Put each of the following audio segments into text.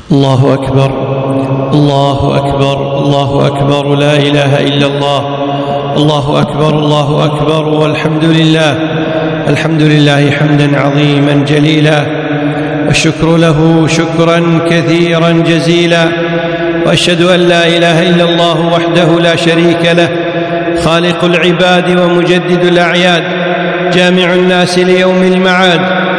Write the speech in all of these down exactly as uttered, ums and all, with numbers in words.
الله أكبر الله أكبر الله أكبر، لا إله إلا الله. الله أكبر الله أكبر، والحمد لله. الحمد لله حمدا عظيما جليلا، والشكر له شكرا كثيرا جزيلا، وأشهد أن لا إله إلا الله وحده لا شريك له، خالق العباد ومجدد الأعياد، جامع الناس ليوم المعاد،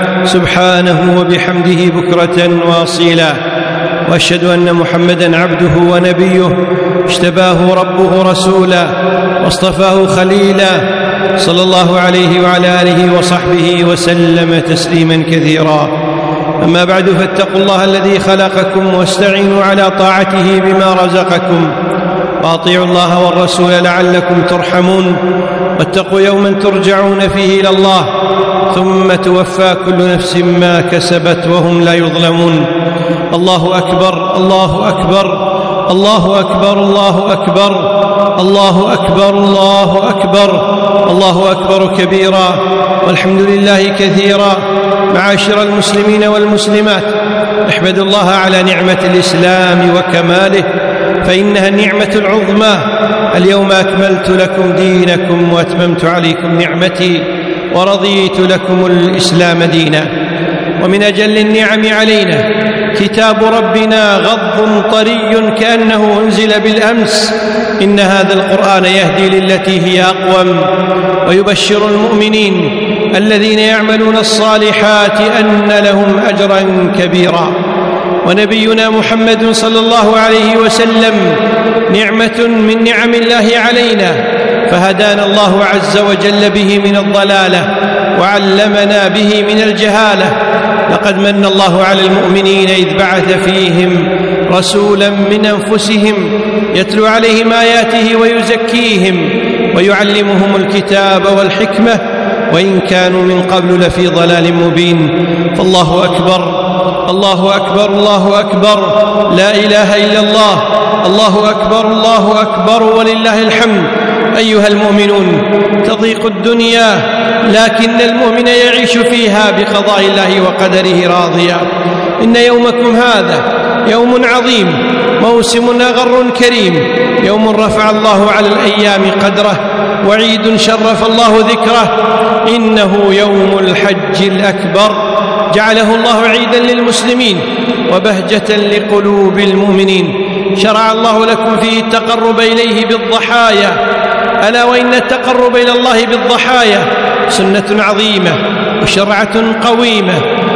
سبحانه وبحمده بكرة وأصيلا. وأشهد أن محمدًا عبده ونبيه، اجتباه ربه رسولا واصطفاه خليلا، صلى الله عليه وعلى آله وصحبه وسلم تسليما كثيرا. أما بعد، فاتقوا الله الذي خلقكم واستعينوا على طاعته بما رزقكم، وأطيعوا الله والرسول لعلكم ترحمون. واتقوا يوما ترجعون فيه إلى الله، ثم توفى كل نفس ما كسبت وهم لا يظلمون. الله أكبر الله أكبر الله أكبر الله أكبر الله أكبر الله أكبر الله أكبر كبيرا، والحمد لله كثيرا. معاشر المسلمين والمسلمات، احمدوا الله على نعمة الإسلام وكماله، فإنها النعمة العظمى. اليوم أكملت لكم دينكم وأتممت عليكم نعمتي ورضيت لكم الإسلام دينا. ومن أجل النعم علينا كتاب ربنا غض طري كأنه أنزل بالأمس. إن هذا القرآن يهدي للتي هي أقوم، ويبشر المؤمنين الذين يعملون الصالحات أن لهم أجرا كبيرا. ونبينا محمد صلى الله عليه وسلم نعمة من نعم الله علينا، فهدانا الله عز وجل به من الضلالة، وعلمنا به من الجهالة. لقد من الله على المؤمنين إذ بعث فيهم رسولا من أنفسهم يتلو عليهم آياته ويزكيهم ويعلمهم الكتاب والحكمة، وإن كانوا من قبل لفي ضلال مبين. فالله أكبر الله أكبر الله أكبر، لا إله إلا الله. الله أكبر الله أكبر ولله الحمد. أيها المؤمنون، تضيق الدنيا، لكن المؤمن يعيش فيها بقضاء الله وقدره راضيا. إن يومكم هذا يوم عظيم، موسم أغر كريم، يوم رفع الله على الأيام قدره، وعيد شرف الله ذكره. إنه يوم الحج الأكبر، جعله الله عيدا للمسلمين وبهجة لقلوب المؤمنين. شرع الله لكم فيه التقرب إليه بالضحايا، ألا وإن التقرب إلى الله بالضحايا سنة عظيمة وشرعة قويمة،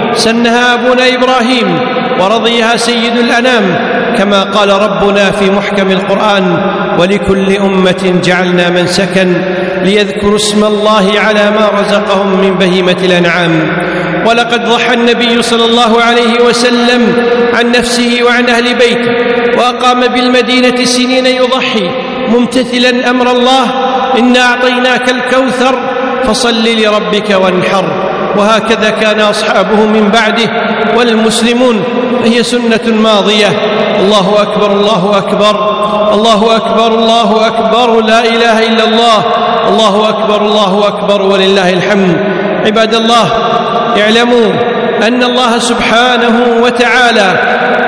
سنها أبونا إبراهيم ورضيها سيد الأنام، كما قال ربنا في محكم القرآن: ولكل أمة جعلنا منسكا ليذكروا اسم الله على ما رزقهم من بهيمة الأنعام. ولقد ضحى النبي صلى الله عليه وسلم عن نفسه وعن أهل بيته، وأقام بالمدينة سنين يضحي ممتثلا أمر الله: إنا أعطيناك الكوثر فصل لربك وانحر. وهكذا كان أصحابه من بعده والمسلمون، هي سنة ماضية. الله أكبر الله أكبر الله أكبر الله أكبر، لا إله إلا الله. الله أكبر الله أكبر ولله الحمد. عباد الله، اعلموا أن الله سبحانه وتعالى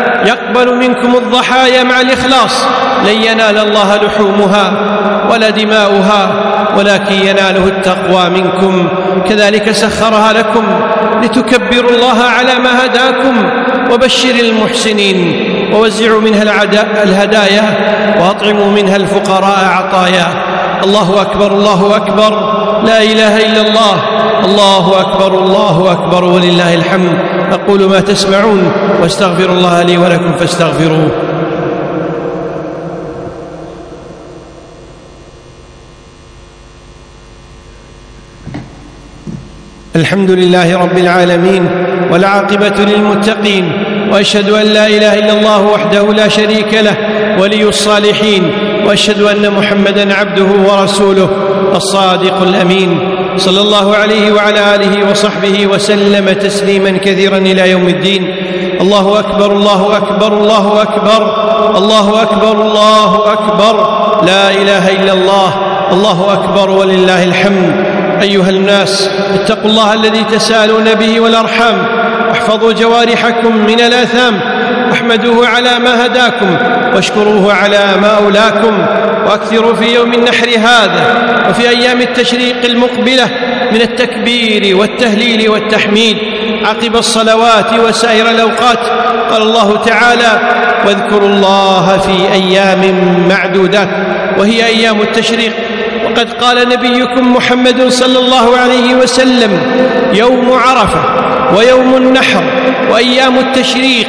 يقبل منكم الضحايا مع الإخلاص. لن ينال الله لحومها ولا دماؤها، ولكن يناله التقوى منكم. كذلك سخرها لكم لتكبروا الله على ما هداكم. وبشر المحسنين، ووزعوا منها الهدايا، وأطعموا منها الفقراء عطايا. الله أكبر الله أكبر، لا إله إلا الله. الله أكبر الله أكبر ولله الحمد. أقول ما تسمعون، واستغفر الله لي ولكم فاستغفروه. الحمد لله رب العالمين، والعاقبة للمتقين، وأشهد أن لا إله إلا الله وحده لا شريك له ولي الصالحين، وأشهد أن محمدًا عبده ورسوله الصادق الأمين، صلى الله عليه وعلى آله وصحبه وسلم تسليما كثيرا إلى يوم الدين. الله أكبر الله أكبر الله أكبر الله أكبر الله أكبر، لا إله إلا الله. الله أكبر ولله الحمد. أيها الناس، اتقوا الله الذي تساءلون به والأرحام، واحفظوا جوارحكم من الآثام، احمدوه على ما هداكم واشكروه على ما أولاكم، وأكثروا في يوم النحر هذا وفي أيام التشريق المقبلة من التكبير والتهليل والتحميد عقب الصلوات وسائر الأوقات. قال الله تعالى: واذكروا الله في أيام معدودات، وهي أيام التشريق. وقد قال نبيكم محمد صلى الله عليه وسلم: يوم عرفة ويوم النحر وأيام التشريق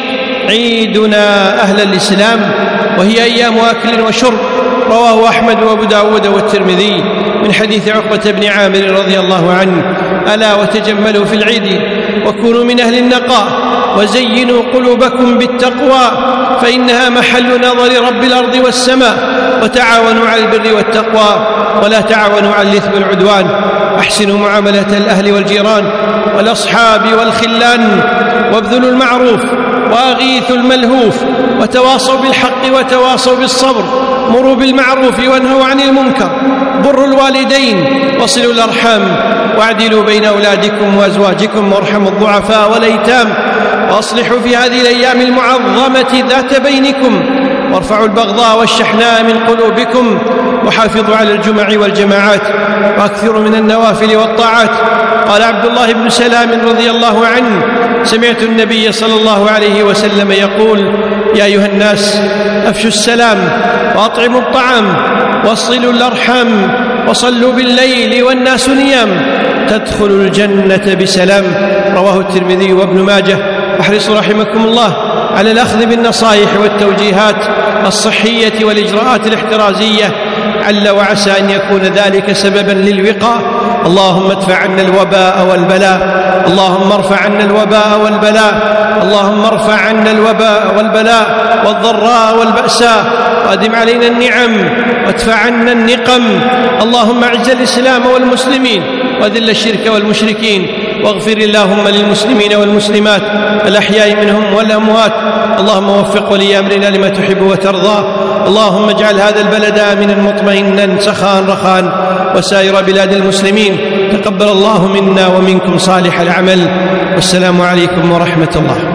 عيدنا أهل الإسلام، وهي أيام أكل وشرب. رواه أحمد وأبو داود والترمذي من حديث عقبة بن عامر رضي الله عنه: ألا وتجملوا في العيد وكونوا من أهل النقاء وزينوا قلوبكم بالتقوى فإنها محل نظر رب الأرض والسماء، وتعاونوا على البر والتقوى ولا تعاونوا على الإثم والعدوان. أحسنوا معاملة الأهل والجيران والأصحاب والخلان، وابذلوا المعروف وأغيثوا الملهوف، وتواصوا بالحق وتواصوا بالصبر. مروا بالمعروف وانهوا عن المنكر، بروا الوالدين وصلوا الأرحام، واعدلوا بين أولادكم وأزواجكم، وارحموا الضعفاء والأيتام، وأصلحوا في هذه الأيام المعظمة ذات بينكم، وارفعوا البغضاء والشحناء من قلوبكم، وحافظوا على الجمع والجماعات، وأكثروا من النوافل والطاعات. قال عبد الله بن سلام رضي الله عنه: سمعت النبي صلى الله عليه وسلم يقول: يا أيها الناس أفشوا السلام وأطعموا الطعام وصلوا الأرحام وصلوا بالليل والناس نيام تدخلوا الجنة بسلام. رواه الترمذي وابن ماجه. احرصوا رحمكم الله على الأخذ بالنصائح والتوجيهات الصحية والإجراءات الاحترازية، عل وعسى أن يكون ذلك سببا للوقاء. اللهم ادفع عنا الوباء والبلاء، اللهم ارفع عنا الوباء والبلاء، اللهم ارفع عنا الوباء والبلاء والضراء والبأساء، وأدم علينا النعم وادفع عنا النقم. اللهم اعز الإسلام والمسلمين وذل الشرك والمشركين، واغفر اللهم للمسلمين والمسلمات الأحياء منهم والأموات. اللهم وفق ولي أمرنا لما تحب وترضى. اللهم اجعل هذا البلد آمنا مطمئنا سخاء رخاء، وسائر بلاد المسلمين. تقبل الله منا ومنكم صالح العمل، والسلام عليكم ورحمة الله.